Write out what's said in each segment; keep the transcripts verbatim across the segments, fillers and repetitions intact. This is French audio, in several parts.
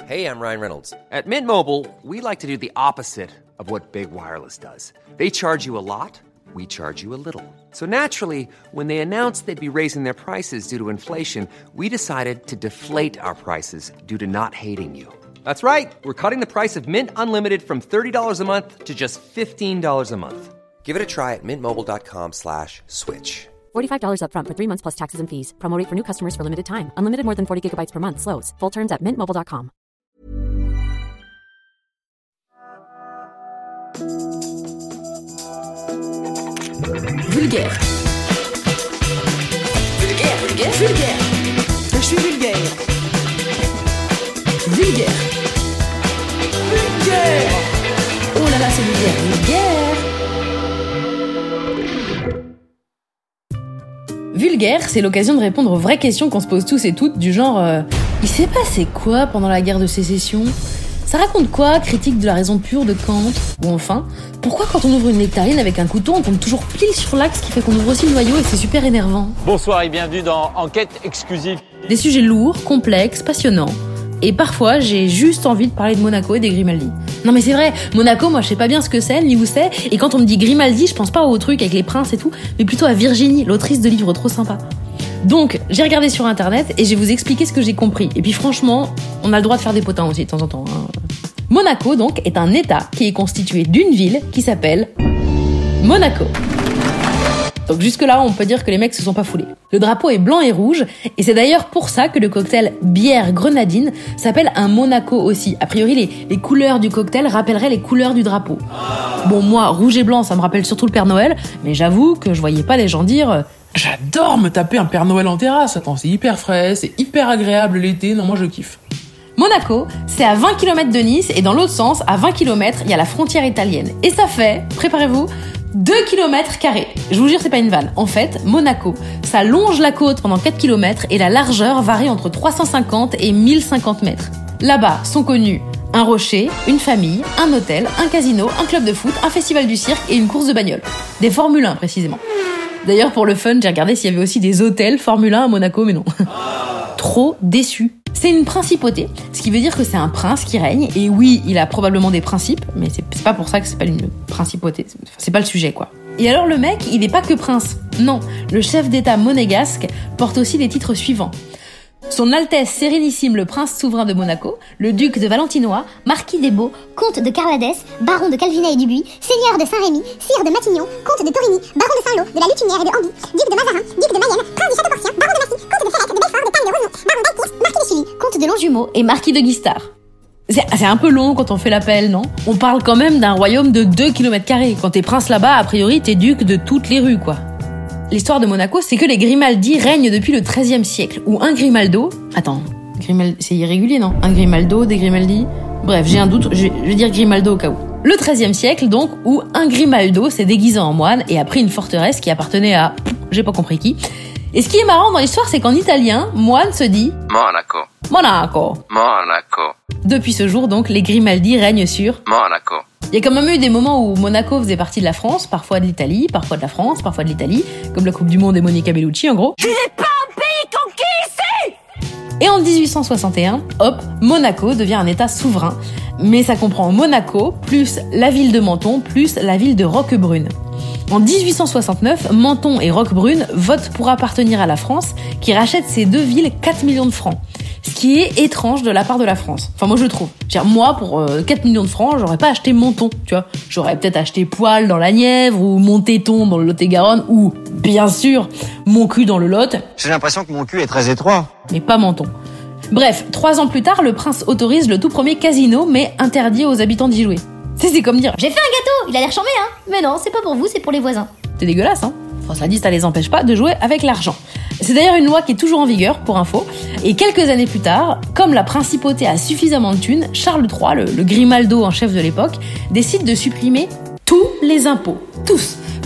Hey, I'm Ryan Reynolds. At Mint Mobile, we like to do the opposite of what Big Wireless does. They charge you a lot, we charge you a little. So naturally, when they announced they'd be raising their prices due to inflation, we decided to deflate our prices due to not hating you. That's right. We're cutting the price of Mint Unlimited from thirty dollars a month to just fifteen dollars a month. Give it a try at mintmobile.com slash switch. forty-five dollars up front for three months plus taxes and fees. Promo rate for new customers for limited time. Unlimited more than forty gigabytes per month. Slows full terms at mint mobile dot com. Vulgaire. Vulgaire, vulgaire, vulgaire. Je suis vulgaire. Vulgaire. Vulgaire. Oh là là, c'est vulgaire. Vulgaire. Vulgaire, c'est l'occasion de répondre aux vraies questions qu'on se pose tous et toutes, du genre euh, il s'est passé quoi pendant la guerre de sécession ? Ça raconte quoi, critique de la raison pure de Kant ? Ou enfin, pourquoi quand on ouvre une nectarine avec un couteau, on tombe toujours pile sur l'axe qui fait qu'on ouvre aussi le noyau et c'est super énervant ? Bonsoir et bienvenue dans Enquête exclusive. Des sujets lourds, complexes, passionnants. Et parfois, j'ai juste envie de parler de Monaco et des Grimaldi. Non mais c'est vrai, Monaco, moi je sais pas bien ce que c'est, ni où c'est, et quand on me dit Grimaldi, je pense pas au truc avec les princes et tout, mais plutôt à Virginie, l'autrice de livres trop sympas. Donc, j'ai regardé sur internet et je vais vous expliquer ce que j'ai compris. Et puis franchement, on a le droit de faire des potins aussi de temps en temps. Hein. Monaco, donc, est un état qui est constitué d'une ville qui s'appelle Monaco. Donc jusque-là, on peut dire que les mecs se sont pas foulés. Le drapeau est blanc et rouge, et c'est d'ailleurs pour ça que le cocktail bière grenadine s'appelle un Monaco aussi. A priori, les, les couleurs du cocktail rappelleraient les couleurs du drapeau. Bon, moi, rouge et blanc, ça me rappelle surtout le Père Noël, mais j'avoue que je voyais pas les gens dire... J'adore me taper un Père Noël en terrasse. Attends, c'est hyper frais, c'est hyper agréable l'été. Non, moi je kiffe. Monaco, c'est à vingt kilomètres de Nice et dans l'autre sens, à vingt kilomètres, il y a la frontière italienne. Et ça fait, préparez-vous, deux kilomètres carrés. Je vous jure, c'est pas une vanne. En fait, Monaco, ça longe la côte pendant quatre kilomètres et la largeur varie entre trois cent cinquante et mille cinquante mètres. Là-bas sont connus un rocher, une famille, un hôtel, un casino, un club de foot, un festival du cirque et une course de bagnole. Des Formule un précisément. D'ailleurs, pour le fun, j'ai regardé s'il y avait aussi des hôtels Formule un à Monaco, mais non. Trop déçu. C'est une principauté, ce qui veut dire que c'est un prince qui règne, et oui, il a probablement des principes, mais c'est, c'est pas pour ça que c'est pas une principauté, c'est, c'est pas le sujet, quoi. Et alors le mec, il est pas que prince. Non, le chef d'état monégasque porte aussi les titres suivants. Son Altesse Sérénissime le Prince Souverain de Monaco, le Duc de Valentinois, Marquis des Baux, Comte de Carladès, Baron de Calvinet et Dubuis, Seigneur de Saint-Rémy, Sire de Matignon, Comte de Torigny, Baron de Saint-Lô, de la Lutinière et de Andy, Duc de Mazarin, Duc de Mayenne, Prince du Château-Porcien, Baron de Massy, Comte de Ferrette, de Belfort, de Taille, de Rosemont, Baron d'Altiers, Marquis de Sully, Comte de Longjumeau et Marquis de Guistard. C'est, c'est un peu long quand on fait l'appel, non ? On parle quand même d'un royaume de deux kilomètres carrés. Quand t'es prince là-bas, a priori, t'es duc de toutes les rues, quoi. L'histoire de Monaco, c'est que les Grimaldi règnent depuis le treizième siècle, où un Grimaldo... Attends, Grimal... c'est irrégulier, non ? Un Grimaldo, des Grimaldi... Bref, j'ai un doute, je vais dire Grimaldo au cas où. Le treizième siècle, donc, où un Grimaldo s'est déguisé en moine et a pris une forteresse qui appartenait à... j'ai pas compris qui. Et ce qui est marrant dans l'histoire, c'est qu'en italien, moine se dit... Monaco. Monaco. Monaco. Depuis ce jour, donc, les Grimaldi règnent sur... Monaco. Il y a quand même eu des moments où Monaco faisait partie de la France, parfois de l'Italie, parfois de la France, parfois de l'Italie, comme la Coupe du Monde et Monica Bellucci, en gros. Je n'ai pas un pays conquis ici ! Et en dix-huit cent soixante et un, hop, Monaco devient un état souverain. Mais ça comprend Monaco, plus la ville de Menton, plus la ville de Roquebrune. En dix-huit cent soixante-neuf, Menton et Roquebrune votent pour appartenir à la France, qui rachète ces deux villes quatre millions de francs. Ce qui est étrange de la part de la France. Enfin, moi, je trouve. Genre, moi, pour euh, quatre millions de francs, j'aurais pas acheté Menton, tu vois. J'aurais peut-être acheté Poil dans la Nièvre, ou Montéton dans le Lot-et-Garonne, ou, bien sûr, mon cul dans le Lot. J'ai l'impression que mon cul est très étroit. Mais pas Menton. Bref, trois ans plus tard, le prince autorise le tout premier casino, mais interdit aux habitants d'y jouer. C'est, c'est comme dire... J'ai fait un gâteau, il a l'air chambé, hein. Mais non, c'est pas pour vous, c'est pour les voisins. C'est dégueulasse, hein. Enfin, ça dit, ça les empêche pas de jouer avec l'argent. C'est d'ailleurs une loi qui est toujours en vigueur, pour info. Et quelques années plus tard, comme la principauté a suffisamment de thunes, Charles trois, le, le Grimaldo en chef de l'époque, décide de supprimer tous les impôts. Tous.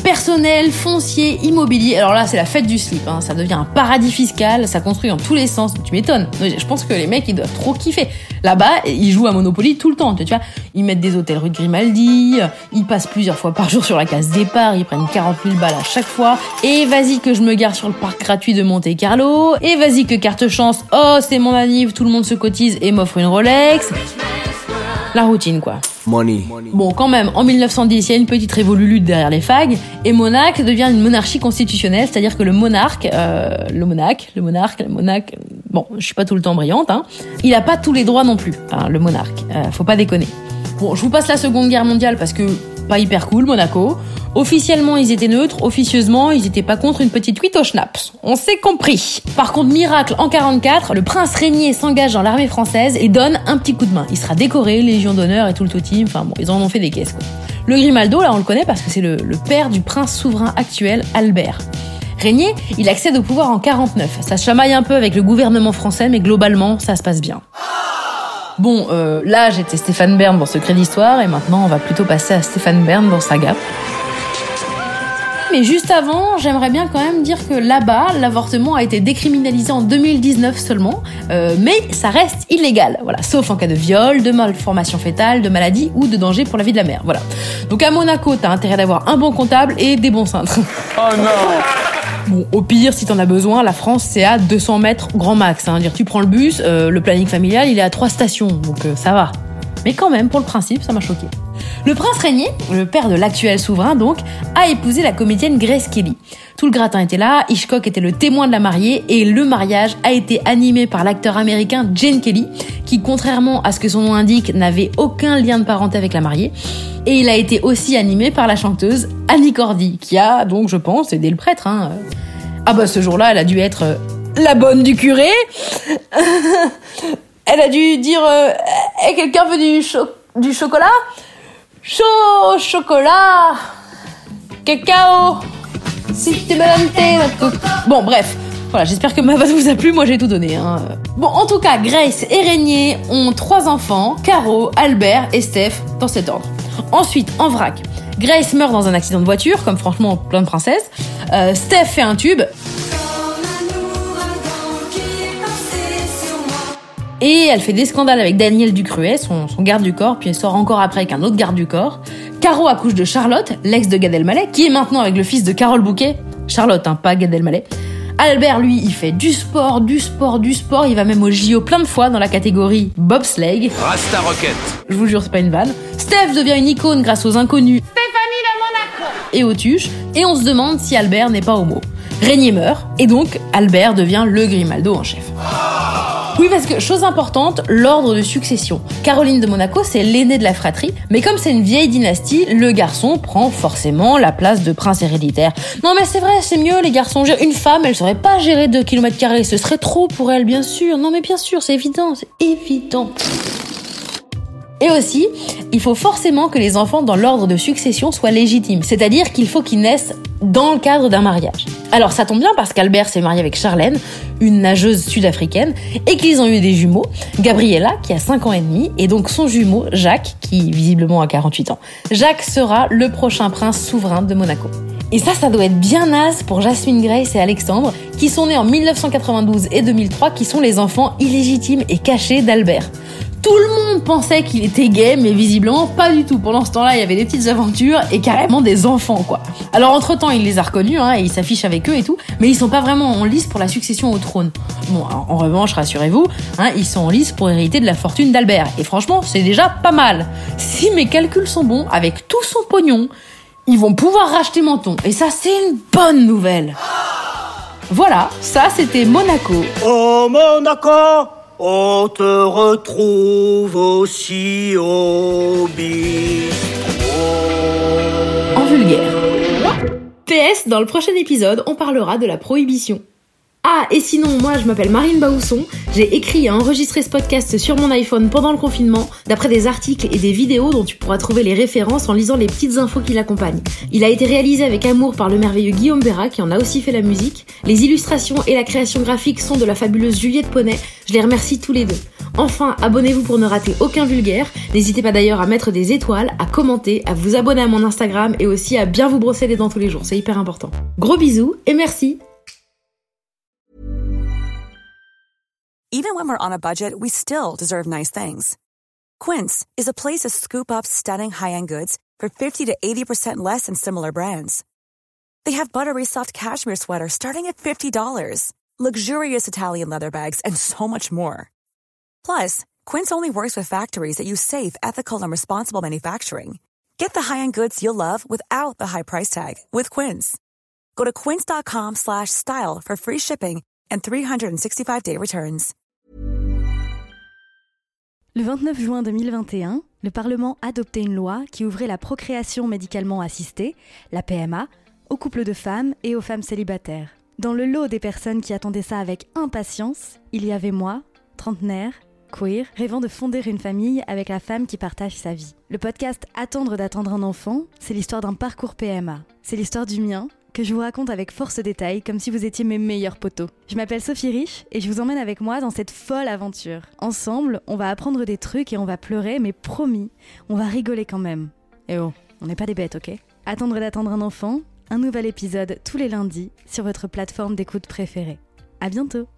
personnel, foncier, immobilier. Alors là, c'est la fête du slip, hein. Ça devient un paradis fiscal, ça construit dans tous les sens. Tu m'étonnes. Je pense que les mecs, ils doivent trop kiffer. Là-bas, ils jouent à Monopoly tout le temps, tu vois. Ils mettent des hôtels rue de Grimaldi, ils passent plusieurs fois par jour sur la case départ, ils prennent quarante mille balles à chaque fois. Et vas-y que je me gare sur le parc gratuit de Monte Carlo. Et vas-y que carte chance, oh, c'est mon anniv, tout le monde se cotise et m'offre une Rolex. La routine, quoi. Money. Bon, quand même, en mille neuf cent dix, il y a une petite révolulude derrière les fags, et Monaco devient une monarchie constitutionnelle, c'est-à-dire que le monarque, euh, le monarque, le monarque, le monarque, bon, je suis pas tout le temps brillante, hein, il a pas tous les droits non plus, hein, le monarque, euh, faut pas déconner. Bon, je vous passe la Seconde Guerre mondiale parce que pas hyper cool, Monaco. Officiellement, ils étaient neutres. Officieusement, ils étaient pas contre une petite cuite au schnapps. On s'est compris. Par contre, miracle, en quarante-quatre, le prince Régnier s'engage dans l'armée française et donne un petit coup de main. Il sera décoré, Légion d'honneur et tout le tout-team. Enfin bon, ils en ont fait des caisses, quoi. Le Grimaldo, là, on le connaît parce que c'est le, le père du prince souverain actuel, Albert. Régnier, il accède au pouvoir en quarante-neuf. Ça se chamaille un peu avec le gouvernement français, mais globalement, ça se passe bien. Bon, euh, là, j'étais Stéphane Bern dans Secret d'Histoire, et maintenant, on va plutôt passer à Stéphane Bern dans Saga. Mais juste avant, j'aimerais bien quand même dire que là-bas, l'avortement a été décriminalisé en deux mille dix-neuf seulement, euh, mais ça reste illégal, voilà, sauf en cas de viol, de malformation fétale, de maladie ou de danger pour la vie de la mère, voilà. Donc à Monaco, t'as intérêt d'avoir un bon comptable et des bons cintres. Oh non! Bon, au pire, si t'en as besoin, la France, c'est à deux cents mètres grand max, hein. Dire, tu prends le bus, euh, le planning familial, il est à trois stations, donc euh, ça va. Mais quand même, pour le principe, ça m'a choqué. Le prince Régnier, le père de l'actuel souverain donc, a épousé la comédienne Grace Kelly. Tout le gratin était là, Hitchcock était le témoin de la mariée et le mariage a été animé par l'acteur américain Gene Kelly, qui contrairement à ce que son nom indique, n'avait aucun lien de parenté avec la mariée. Et il a été aussi animé par la chanteuse Annie Cordy, qui a donc, je pense, aidé le prêtre. Hein. Ah bah ce jour-là, elle a dû être euh, la bonne du curé. Elle a dû dire euh, « Eh, quelqu'un veut du, cho- du chocolat ? Chaud chocolat, cacao, si tu me donnes tes... » Bon, bref. Voilà, j'espère que ma vanne vous a plu, moi j'ai tout donné. Hein. Bon, en tout cas, Grace et Régnier ont trois enfants, Caro, Albert et Steph, dans cet ordre. Ensuite, en vrac, Grace meurt dans un accident de voiture, comme franchement plein de princesses. Euh, Steph fait un tube. Et elle fait des scandales avec Daniel Ducruet, son, son garde du corps, puis elle sort encore après avec un autre garde du corps. Caro accouche de Charlotte, l'ex de Gad Elmaleh, qui est maintenant avec le fils de Carole Bouquet. Charlotte, hein, pas Gad Elmaleh. Albert, lui, il fait du sport, du sport, du sport. Il va même au J O plein de fois dans la catégorie bobsleigh. Rasta Rocket. Je vous jure, c'est pas une vanne. Steph devient une icône grâce aux inconnus. Stéphanie de Monaco. Et aux tuches. Et on se demande si Albert n'est pas homo. Régnier meurt. Et donc, Albert devient le Grimaldo en chef. Oui, parce que, chose importante, l'ordre de succession. Caroline de Monaco, c'est l'aînée de la fratrie, mais comme c'est une vieille dynastie, le garçon prend forcément la place de prince héréditaire. Non mais c'est vrai, c'est mieux les garçons. Une femme, elle saurait pas gérer deux kilomètres carrés, ce serait trop pour elle, bien sûr. Non mais bien sûr, c'est évident, c'est évident. Et aussi, il faut forcément que les enfants dans l'ordre de succession soient légitimes, c'est-à-dire qu'il faut qu'ils naissent dans le cadre d'un mariage. Alors ça tombe bien parce qu'Albert s'est marié avec Charlène, une nageuse sud-africaine, et qu'ils ont eu des jumeaux, Gabriella qui a cinq ans et demi, et donc son jumeau Jacques qui visiblement a quarante-huit ans. Jacques sera le prochain prince souverain de Monaco. Et ça, ça doit être bien naze pour Jasmine Grace et Alexandre, qui sont nés en mille neuf cent quatre-vingt-douze et deux mille trois, qui sont les enfants illégitimes et cachés d'Albert. Tout le monde pensait qu'il était gay, mais visiblement pas du tout. Pendant ce temps-là, il y avait des petites aventures et carrément des enfants, quoi. Alors entre-temps, il les a reconnus, hein, et il s'affiche avec eux et tout, mais ils sont pas vraiment en lice pour la succession au trône. Bon, en revanche, rassurez-vous, hein, ils sont en lice pour hériter de la fortune d'Albert. Et franchement, c'est déjà pas mal. Si mes calculs sont bons, avec tout son pognon, ils vont pouvoir racheter Menton. Et ça, c'est une bonne nouvelle. Voilà, ça c'était Monaco. Oh Monaco, on te retrouve aussi au bistrot. En vulgaire. P S, dans le prochain épisode, on parlera de la prohibition. Ah, et sinon, moi, je m'appelle Marine Baousson. J'ai écrit et enregistré ce podcast sur mon iPhone pendant le confinement, d'après des articles et des vidéos dont tu pourras trouver les références en lisant les petites infos qui l'accompagnent. Il a été réalisé avec amour par le merveilleux Guillaume Béra, qui en a aussi fait la musique. Les illustrations et la création graphique sont de la fabuleuse Juliette Poney. Je les remercie tous les deux. Enfin, abonnez-vous pour ne rater aucun vulgaire. N'hésitez pas d'ailleurs à mettre des étoiles, à commenter, à vous abonner à mon Instagram et aussi à bien vous brosser les dents tous les jours, c'est hyper important. Gros bisous et merci. Even when we're on a budget, we still deserve nice things. Quince is a place to scoop up stunning high-end goods for fifty to eighty percent less than similar brands. They have buttery soft cashmere sweaters starting at fifty dollars, luxurious Italian leather bags, and so much more. Plus, Quince only works with factories that use safe, ethical, and responsible manufacturing. Get the high-end goods you'll love without the high price tag with Quince. Go to quince.com slash style for free shipping and three sixty-five day returns. Le vingt-neuf juin deux mille vingt et un, le Parlement adoptait une loi qui ouvrait la procréation médicalement assistée, la P M A, aux couples de femmes et aux femmes célibataires. Dans le lot des personnes qui attendaient ça avec impatience, il y avait moi, trentenaire, queer, rêvant de fonder une famille avec la femme qui partage sa vie. Le podcast Attendre d'attendre un enfant, c'est l'histoire d'un parcours P M A. C'est l'histoire du mien, que je vous raconte avec force détail, comme si vous étiez mes meilleurs potos. Je m'appelle Sophie Rich et je vous emmène avec moi dans cette folle aventure. Ensemble, on va apprendre des trucs et on va pleurer, mais promis, on va rigoler quand même. Et oh, on n'est pas des bêtes, ok ? Attendre d'attendre un enfant, un nouvel épisode tous les lundis sur votre plateforme d'écoute préférée. À bientôt.